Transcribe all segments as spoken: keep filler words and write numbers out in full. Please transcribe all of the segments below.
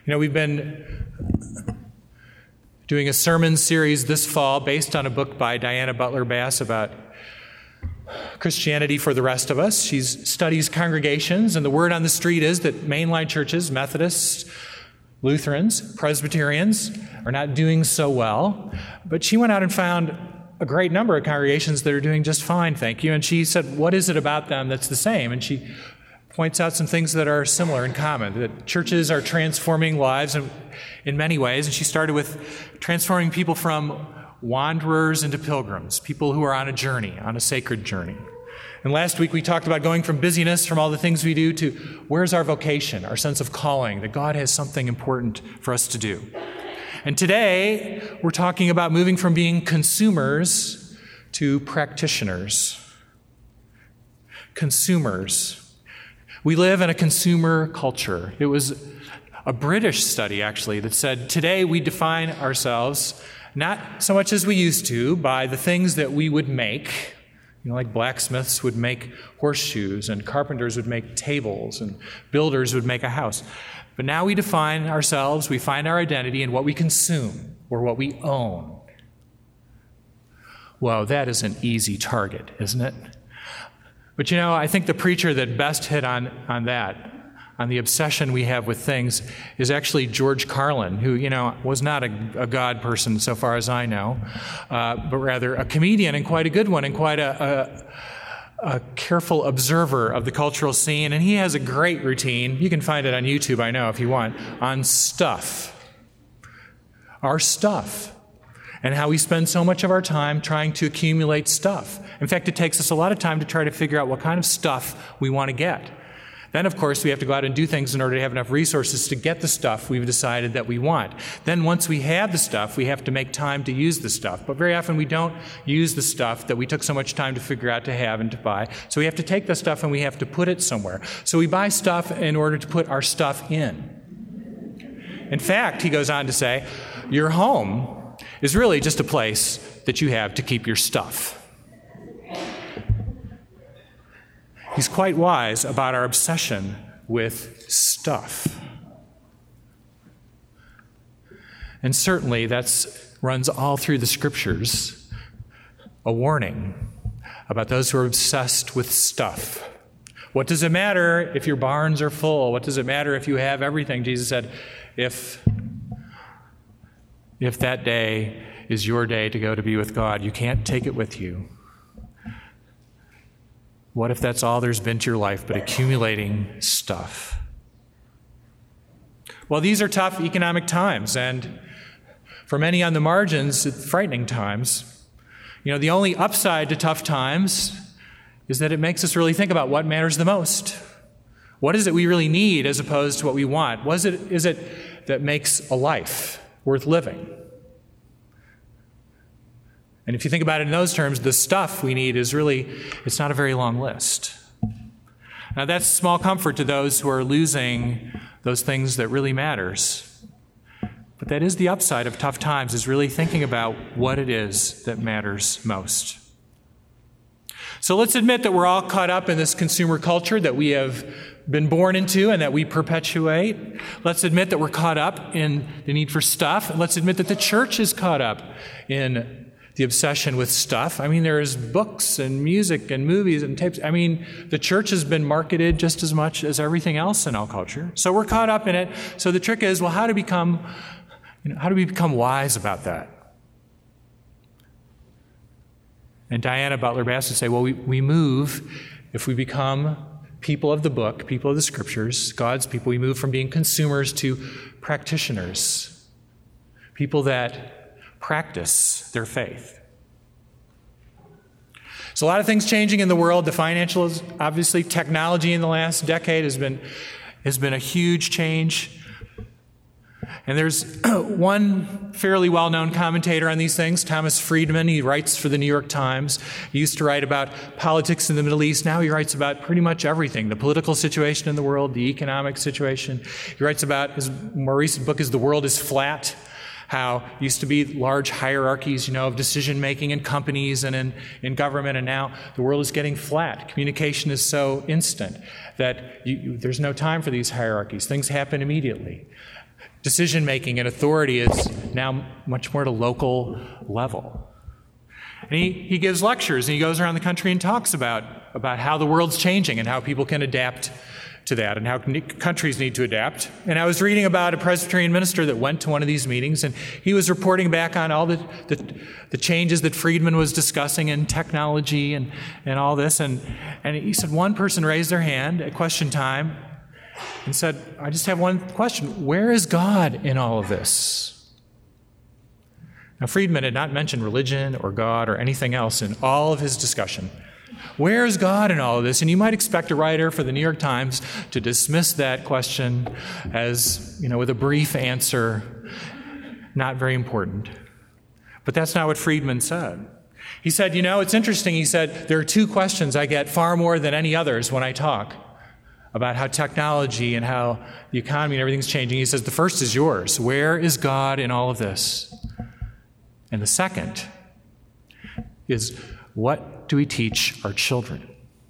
You know, we've been doing a sermon series this fall based on a book by Diana Butler Bass about Christianity for the rest of us. She studies congregations, and the word on the street is that mainline churches, Methodists, Lutherans, Presbyterians, are not doing so well. But she went out and found a great number of congregations that are doing just fine, thank you. And she said, what is it about them that's the same? And she points out some things that are similar and common, that churches are transforming lives in, in many ways. And she started with transforming people from wanderers into pilgrims, people who are on a journey, on a sacred journey. And last week we talked about going from busyness, from all the things we do, to where's our vocation, our sense of calling, that God has something important for us to do. And today we're talking about moving from being consumers to practitioners. Consumers. We live in a consumer culture. It was a British study, actually, that said today we define ourselves not so much as we used to by the things that we would make. You know, like blacksmiths would make horseshoes, and carpenters would make tables, and builders would make a house. But now we define ourselves, we find our identity in what we consume or what we own. Well, that is an easy target, isn't it? But you know, I think the preacher that best hit on, on that, on the obsession we have with things, is actually George Carlin, who, you know, was not a, a God person so far as I know, uh, but rather a comedian, and quite a good one, and quite a, a, a careful observer of the cultural scene. And he has a great routine. You can find it on YouTube, I know, if you want, on stuff. Our stuff. And how we spend so much of our time trying to accumulate stuff. In fact, it takes us a lot of time to try to figure out what kind of stuff we want to get. Then, of course, we have to go out and do things in order to have enough resources to get the stuff we've decided that we want. Then once we have the stuff, we have to make time to use the stuff. But very often we don't use the stuff that we took so much time to figure out to have and to buy. So we have to take the stuff and we have to put it somewhere. So we buy stuff in order to put our stuff in. In fact, he goes on to say, your home is really just a place that you have to keep your stuff. He's quite wise about our obsession with stuff. And certainly that runs all through the scriptures, a warning about those who are obsessed with stuff. What does it matter if your barns are full? What does it matter if you have everything? Jesus said, if If that day is your day to go to be with God, you can't take it with you. What if that's all there's been to your life but accumulating stuff? Well, these are tough economic times, and for many on the margins, it's frightening times. You know, the only upside to tough times is that it makes us really think about what matters the most. What is it we really need as opposed to what we want? What is it, is it that makes a life worth living? And if you think about it in those terms, the stuff we need is really, it's not a very long list. Now that's small comfort to those who are losing those things that really matters. But that is the upside of tough times, is really thinking about what it is that matters most. So let's admit that we're all caught up in this consumer culture that we have been born into and that we perpetuate. Let's admit that we're caught up in the need for stuff. Let's admit that the church is caught up in the obsession with stuff. I mean, there's books and music and movies and tapes. I mean, the church has been marketed just as much as everything else in our culture. So we're caught up in it. So the trick is, well, how to become, you know, how do we become wise about that? And Diana Butler Bass would say, well, we, we move, if we become people of the book, people of the scriptures, God's people, we move from being consumers to practitioners, people that practice their faith. So a lot of things changing in the world. The financial, obviously, technology in the last decade has been has been a huge change. And there's one fairly well-known commentator on these things, Thomas Friedman. He writes for the New York Times. He used to write about politics in the Middle East. Now he writes about pretty much everything, the political situation in the world, the economic situation. He writes about, his more recent book is The World is Flat, how it used to be large hierarchies, you know, of decision-making in companies and in, in government, and now the world is getting flat. Communication is so instant that you, there's no time for these hierarchies. Things happen immediately. Decision-making and authority is now much more at a local level. And he, he gives lectures, and he goes around the country and talks about, about how the world's changing and how people can adapt to that and how countries need to adapt. And I was reading about a Presbyterian minister that went to one of these meetings, and he was reporting back on all the, the, the changes that Friedman was discussing in technology and, and all this. And, and he said one person raised their hand at question time and said, I just have one question. Where is God in all of this? Now, Friedman had not mentioned religion or God or anything else in all of his discussion. Where is God in all of this? And you might expect a writer for the New York Times to dismiss that question as, you know, with a brief answer, not very important. But that's not what Friedman said. He said, you know, it's interesting. He said, there are two questions I get far more than any others when I talk about how technology and how the economy and everything's changing. He says, the first is yours. Where is God in all of this? And the second is, what do we teach our children?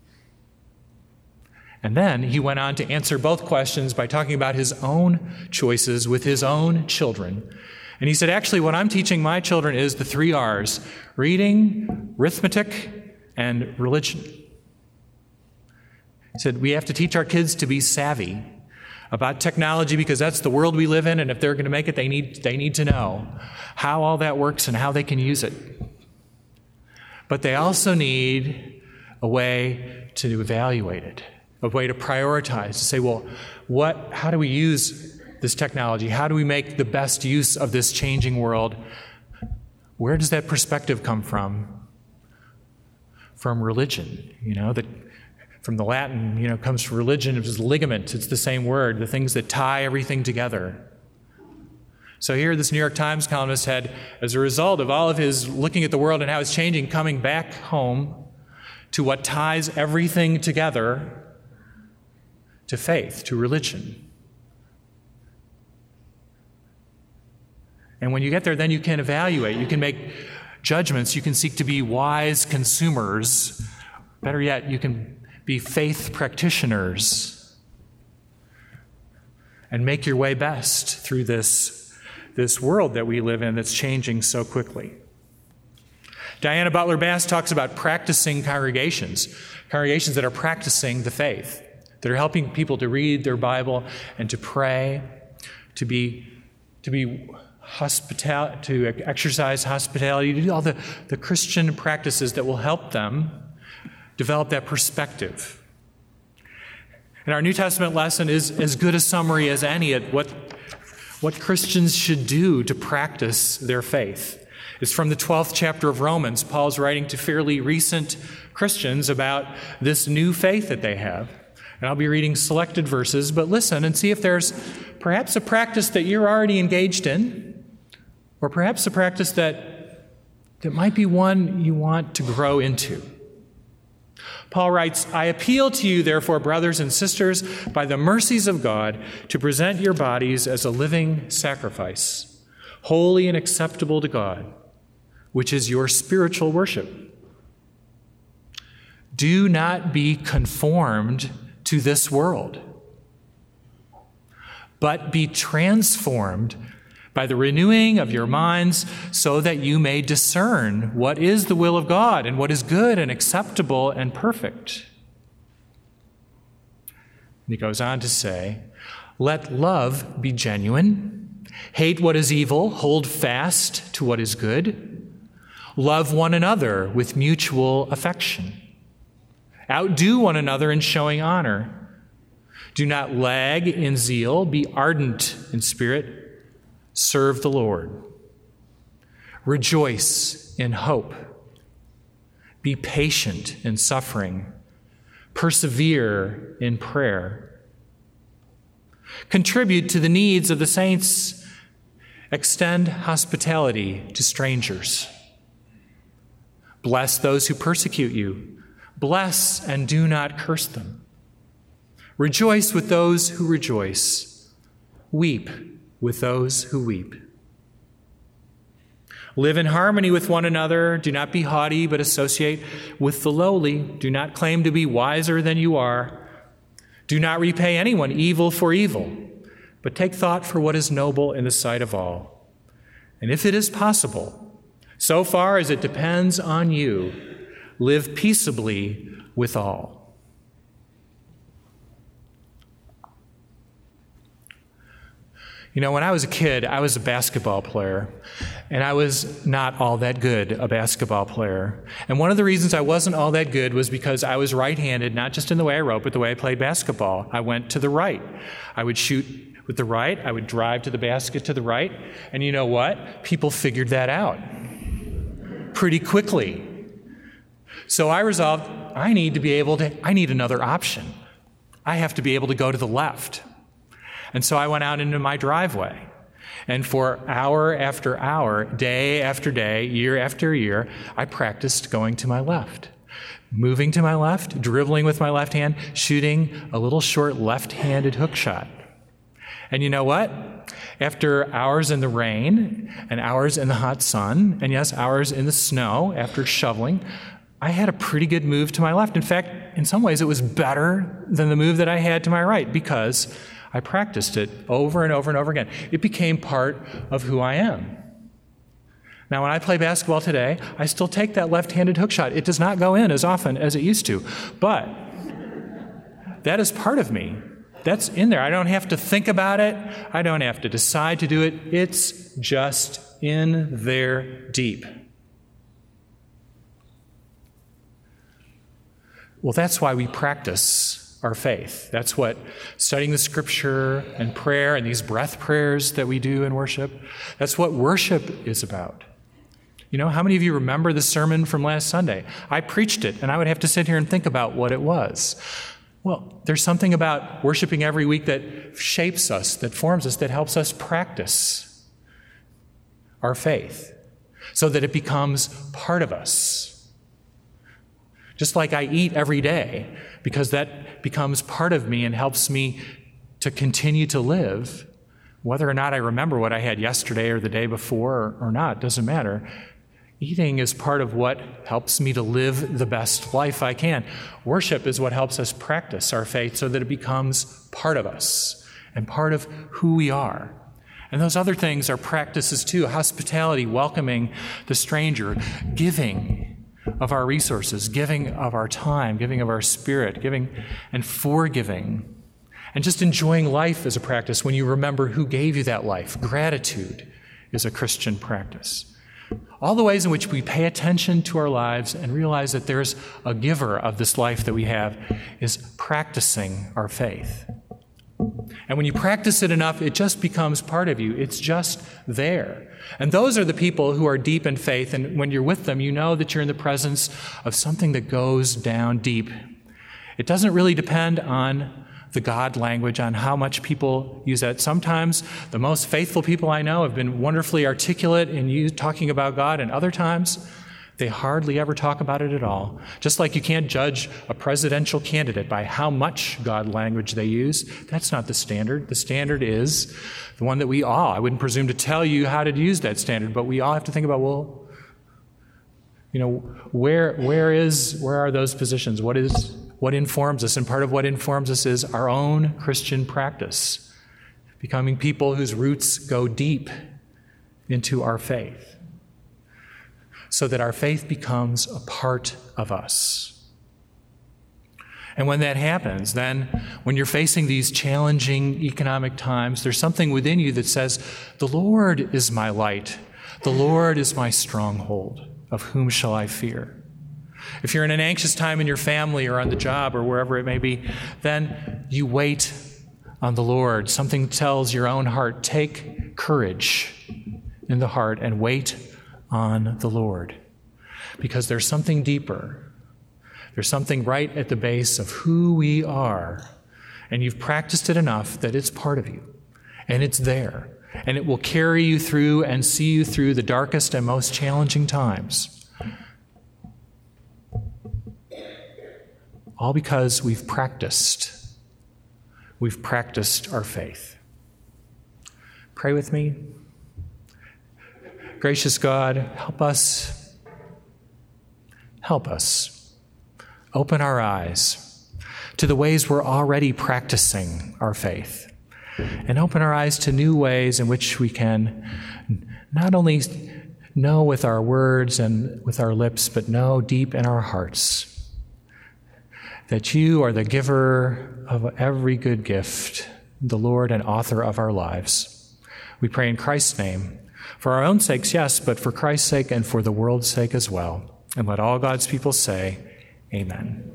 And then he went on to answer both questions by talking about his own choices with his own children. And he said, actually, what I'm teaching my children is the three R's: reading, arithmetic, and religion. He said, we have to teach our kids to be savvy about technology because that's the world we live in, and if they're going to make it, they need, they need to know how all that works and how they can use it. But they also need a way to evaluate it, a way to prioritize, to say, well, what, how do we use this technology? How do we make the best use of this changing world? Where does that perspective come from? From religion, you know, that from the Latin, you know, comes from religion, it was ligament, it's the same word, the things that tie everything together. So here this New York Times columnist had, as a result of all of his looking at the world and how it's changing, coming back home to what ties everything together, to faith, to religion. And when you get there, then you can evaluate, you can make judgments, you can seek to be wise consumers. Better yet, you can be faith practitioners and make your way best through this, this world that we live in that's changing so quickly. Diana Butler Bass talks about practicing congregations, congregations that are practicing the faith, that are helping people to read their Bible and to pray, to be, to be hospital, to exercise hospitality, to do all the, the Christian practices that will help them develop that perspective. And our New Testament lesson is as good a summary as any at what, what Christians should do to practice their faith. It's from the twelfth chapter of Romans. Paul's writing to fairly recent Christians about this new faith that they have. And I'll be reading selected verses, but listen and see if there's perhaps a practice that you're already engaged in, or perhaps a practice that, that might be one you want to grow into. Paul writes, I appeal to you, therefore, brothers and sisters, by the mercies of God, to present your bodies as a living sacrifice, holy and acceptable to God, which is your spiritual worship. Do not be conformed to this world, but be transformed by the renewing of your minds, so that you may discern what is the will of God and what is good and acceptable and perfect. And he goes on to say, let love be genuine. Hate what is evil. Hold fast to what is good. Love one another with mutual affection. Outdo one another in showing honor. Do not lag in zeal. Be ardent in spirit. Serve the Lord. Rejoice in hope. Be patient in suffering. Persevere in prayer. Contribute to the needs of the saints. Extend hospitality to strangers. Bless those who persecute you. Bless and do not curse them. Rejoice with those who rejoice. Weep with those who weep. Live in harmony with one another. Do not be haughty, but associate with the lowly. Do not claim to be wiser than you are. Do not repay anyone evil for evil, but take thought for what is noble in the sight of all. And if it is possible, so far as it depends on you, live peaceably with all. You know, when I was a kid, I was a basketball player, and I was not all that good a basketball player. And one of the reasons I wasn't all that good was because I was right-handed, not just in the way I wrote, but the way I played basketball. I went to the right. I would shoot with the right. I would drive to the basket to the right. And you know what? People figured that out pretty quickly. So I resolved, I need to be able to, I need another option. I have to be able to go to the left. And so I went out into my driveway, and for hour after hour, day after day, year after year, I practiced going to my left, moving to my left, dribbling with my left hand, shooting a little short left-handed hook shot. And you know what? After hours in the rain and hours in the hot sun, and yes, hours in the snow after shoveling, I had a pretty good move to my left. In fact, in some ways, it was better than the move that I had to my right because I practiced it over and over and over again. It became part of who I am. Now, when I play basketball today, I still take that left-handed hook shot. It does not go in as often as it used to, but that is part of me. That's in there. I don't have to think about it. I don't have to decide to do it. It's just in there deep. Well, that's why we practice our faith. That's what studying the Scripture and prayer and these breath prayers that we do in worship, that's what worship is about. You know, how many of you remember the sermon from last Sunday? I preached it, and I would have to sit here and think about what it was. Well, there's something about worshiping every week that shapes us, that forms us, that helps us practice our faith so that it becomes part of us. Just like I eat every day, because that becomes part of me and helps me to continue to live. Whether or not I remember what I had yesterday or the day before or not, doesn't matter. Eating is part of what helps me to live the best life I can. Worship is what helps us practice our faith so that it becomes part of us and part of who we are. And those other things are practices too. Hospitality, welcoming the stranger, giving of our resources, giving of our time, giving of our spirit, giving and forgiving, and just enjoying life as a practice when you remember who gave you that life. Gratitude is a Christian practice. All the ways in which we pay attention to our lives and realize that there's a giver of this life that we have is practicing our faith. And when you practice it enough, it just becomes part of you. It's just there. And those are the people who are deep in faith. And when you're with them, you know that you're in the presence of something that goes down deep. It doesn't really depend on the God language, on how much people use that. Sometimes the most faithful people I know have been wonderfully articulate in you talking about God, and other times they hardly ever talk about it at all. Just like you can't judge a presidential candidate by how much God language they use. That's not the standard. The standard is the one that we all, I wouldn't presume to tell you how to use that standard, but we all have to think about, well, you know, where where is where are those positions? What is what informs us? And part of what informs us is our own Christian practice, becoming people whose roots go deep into our faith, so that our faith becomes a part of us. And when that happens, then when you're facing these challenging economic times, there's something within you that says, the Lord is my light. The Lord is my stronghold. Of whom shall I fear? If you're in an anxious time in your family or on the job or wherever it may be, then you wait on the Lord. Something tells your own heart, take courage in the heart and wait on the Lord, because there's something deeper. There's something right at the base of who we are, and you've practiced it enough that it's part of you, and it's there, and it will carry you through and see you through the darkest and most challenging times. All because we've practiced. We've practiced our faith. Pray with me. Gracious God, help us, help us, open our eyes to the ways we're already practicing our faith. and open our eyes to new ways in which we can not only know with our words and with our lips, but know deep in our hearts that you are the giver of every good gift, the Lord and author of our lives. We pray in Christ's name, for our own sakes, yes, but for Christ's sake and for the world's sake as well. And let all God's people say, Amen.